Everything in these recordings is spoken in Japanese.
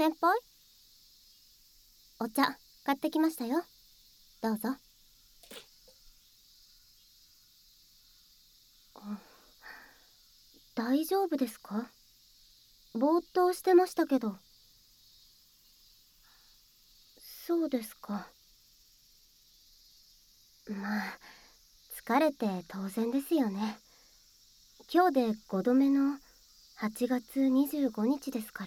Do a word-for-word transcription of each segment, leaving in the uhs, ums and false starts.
先輩、お茶買ってきましたよ。どうぞ。大丈夫ですか？ぼーっとしてましたけど。そうですか。まあ疲れて当然ですよね。今日でごどめのはちがつにじゅうごにちですから。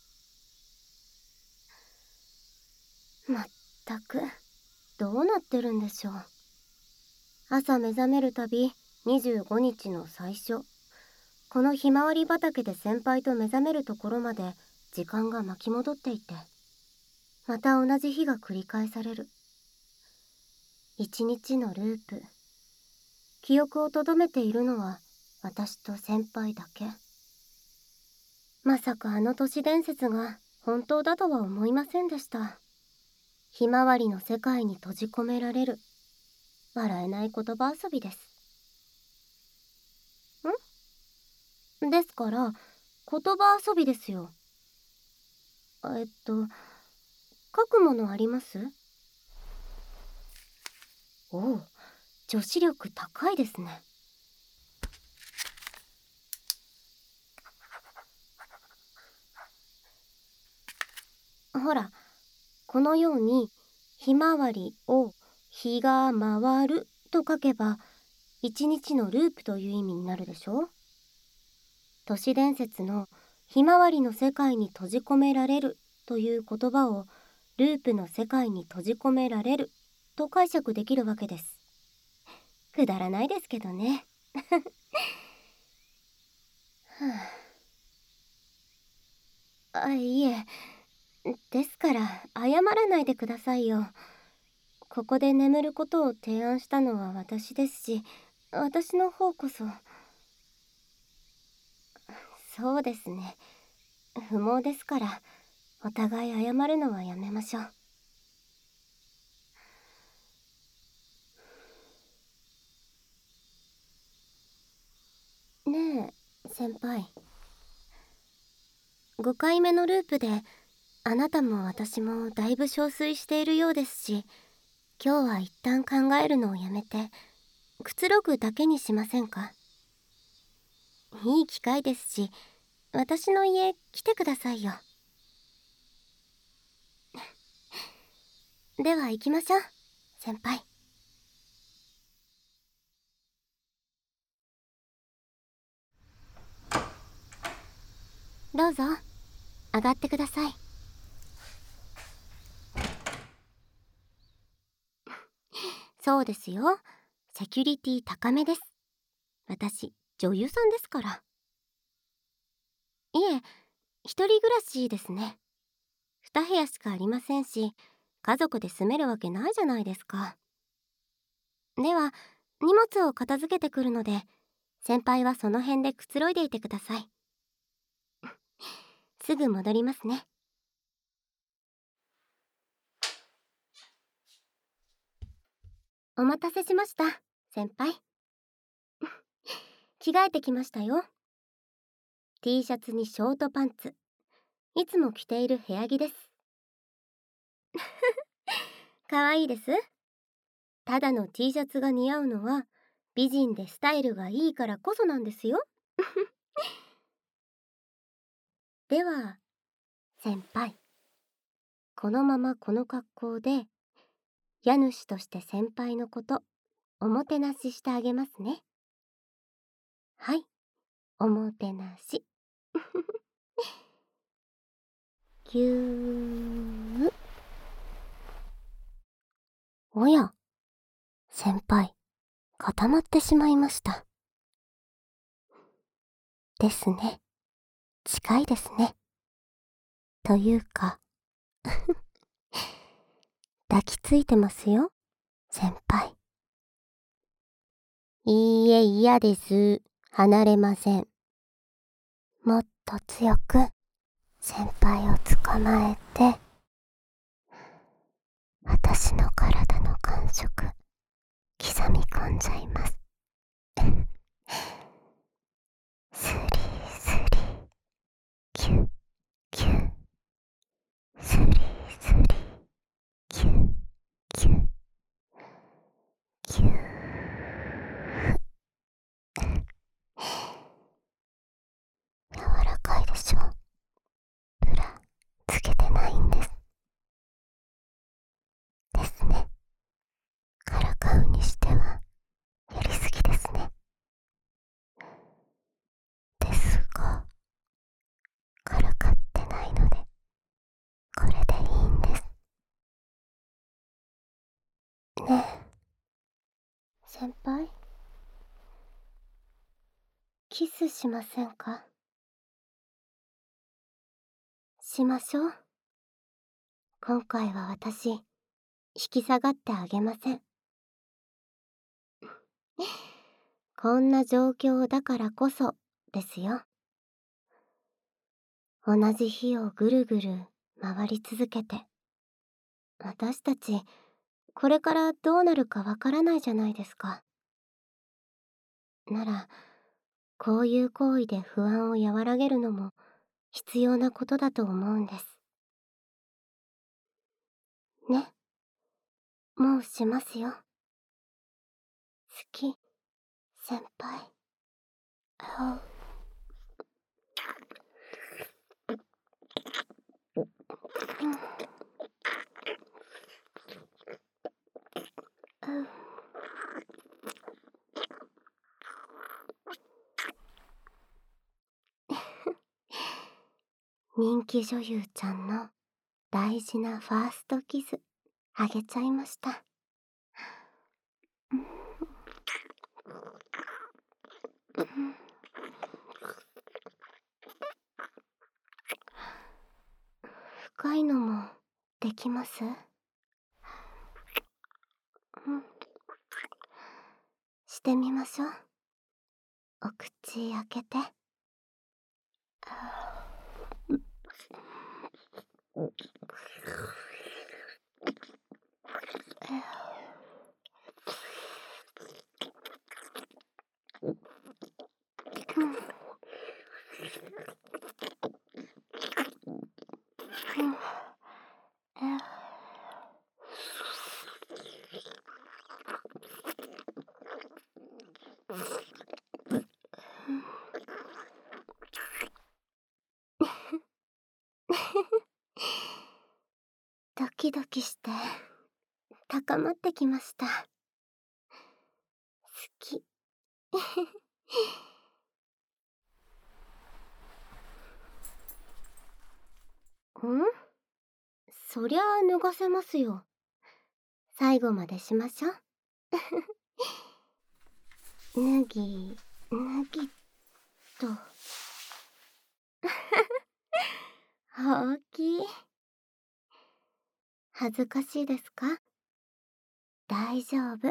まったくどうなってるんでしょう。朝目覚めるたびにじゅうごにちの最初、このひまわり畑で先輩と目覚めるところまで時間が巻き戻っていて、また同じ日が繰り返される一日のループ。記憶をとどめているのは私と先輩だけ。まさかあの都市伝説が本当だとは思いませんでした。ひまわりの世界に閉じ込められる笑えない言葉遊びです。んですから言葉遊びですよ。えっと書くものあります？おお、女子力高いですね。ほら、このようにひまわりを日が回ると書けば一日のループという意味になるでしょ。都市伝説のひまわりの世界に閉じ込められるという言葉をループの世界に閉じ込められると解釈できるわけです。くだらないですけどね。あ、いえ、ですから謝らないでくださいよ。ここで眠ることを提案したのは私ですし、私の方こそ。そうですね、不毛ですからお互い謝るのはやめましょう。ねえ先輩、ごかいめのループであなたも私もだいぶ憔悴しているようですし、今日は一旦考えるのをやめてくつろぐだけにしませんか？いい機会ですし、私の家来てくださいよ。では行きましょう先輩。どうぞ上がってください。そうですよ、セキュリティ高めです。私女優さんですから。いえ、一人暮らしですね。二部屋しかありませんし、家族で住めるわけないじゃないですか。では荷物を片付けてくるので、先輩はその辺でくつろいでいてください。すぐ戻りますね。お待たせしました先輩。着替えてきましたよ。 T シャツにショートパンツ、いつも着ている部屋着です。かわいいです。ただの T シャツが似合うのは美人でスタイルがいいからこそなんですよ。では先輩、このままこの格好で家主として先輩のことおもてなししてあげますね。はい、おもてなし。ぎゅー。おや、先輩固まってしまいました。ですね、近いですね。というか抱きついてますよ先輩。いいえ、嫌です。離れません。もっと強く先輩を捕まえて、私の体の感触刻み込んじゃいます。スリースリー、キュッキュッ。 ねえ、先輩、キスしませんか？しましょう。今回は私、引き下がってあげません。こんな状況だからこそですよ。同じ日をぐるぐる回り続けて、私たちこれからどうなるかわからないじゃないですか。ならこういう行為で不安を和らげるのも必要なことだと思うんです。ね、もうしますよ。好き、先輩。あうん人気女優ちゃんの大事なファーストキスあげちゃいました。深いのもできます？うん、してみましょう。お口開けて。ドキドキして高まってきました。好き。ん？そりゃあ脱がせますよ。最後までしましょう。脱ぎ脱ぎと。ほうき。恥ずかしいですか？大丈夫。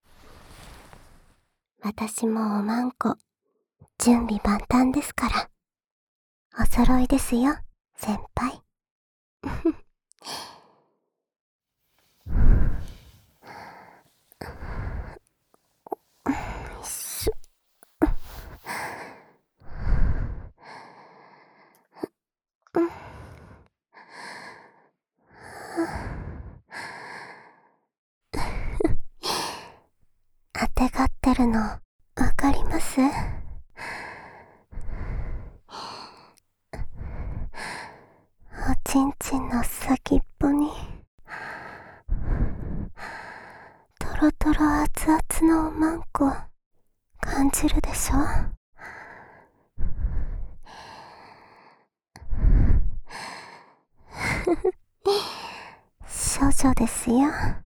私もおまんこ準備万端ですから。お揃いですよ、先輩。あてがってるのわかります？おちんちんの先っぽにとろとろ熱々のおまんこ感じるでしょ？少女ですよ。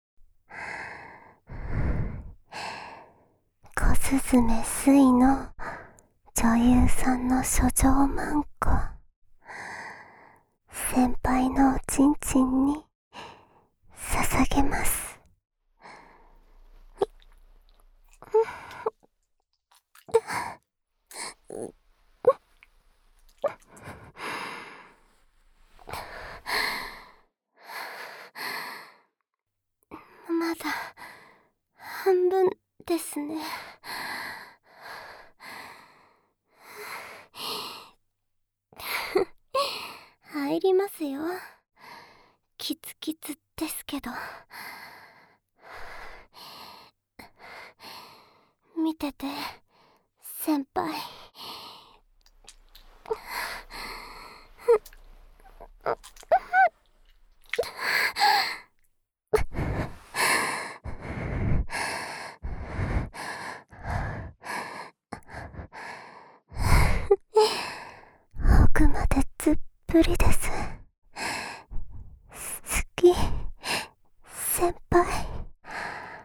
小雀水の女優さんの書状まんこ、先輩のおちんちんに捧げます。まだ半分ですね。入りますよ。キツキツですけど。見てて、先輩。奥までずっぷりです。好き、先輩。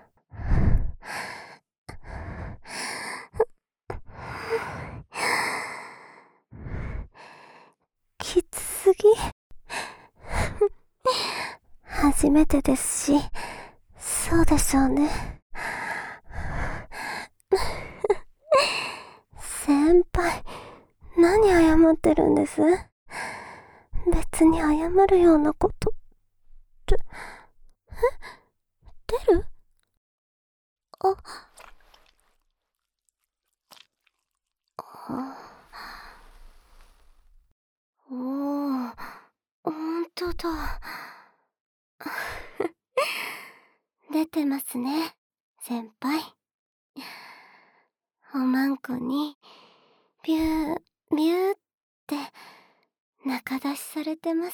すぎ。初めてですし、そうでしょうね。先輩、何謝ってるんです？別に謝るようなことって、え、出る？あ、あ、おー、ほんとだ。出てますね、先輩。おまんこに、ビュー、ビューって、中出しされてます。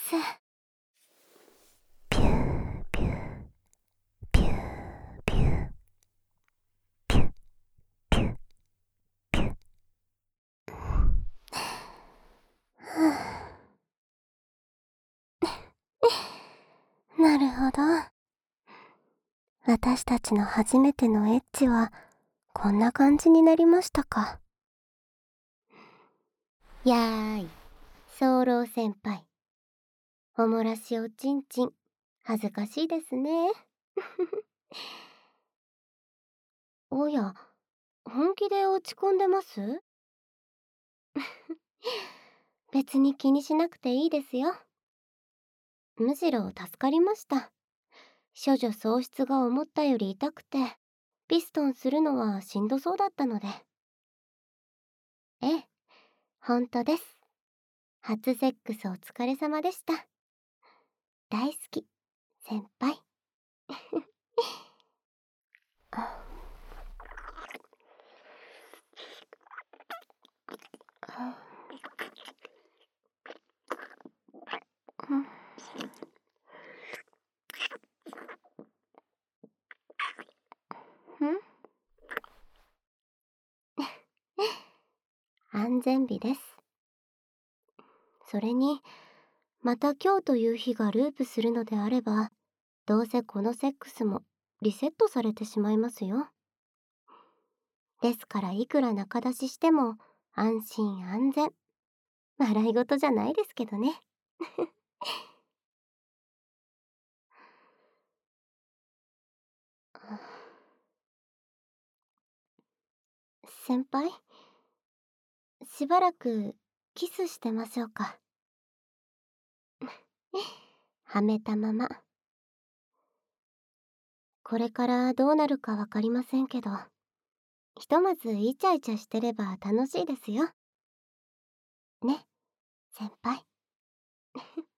ビュー、ビュー、ビュー、ビュー、ビュー、ビュー、ビュー。なるほど。私たちの初めてのエッチは、こんな感じになりましたか。やーい、早漏先輩。おもらしおちんちん、恥ずかしいですね。おや、本気で落ち込んでます？別に気にしなくていいですよ。むしろ助かりました。処女喪失が思ったより痛くて、ピストンするのはしんどそうだったので。ええ、ほんとです。初セックスお疲れ様でした。大好き、先輩。ん安全日です。それに、また今日という日がループするのであれば、どうせこのセックスもリセットされてしまいますよ。ですからいくら中出ししても安心安全。笑い事じゃないですけどね。先輩、しばらくキスしてましょうか。はめたまま。これからどうなるかわかりませんけど、ひとまずイチャイチャしてれば楽しいですよ。ね、先輩。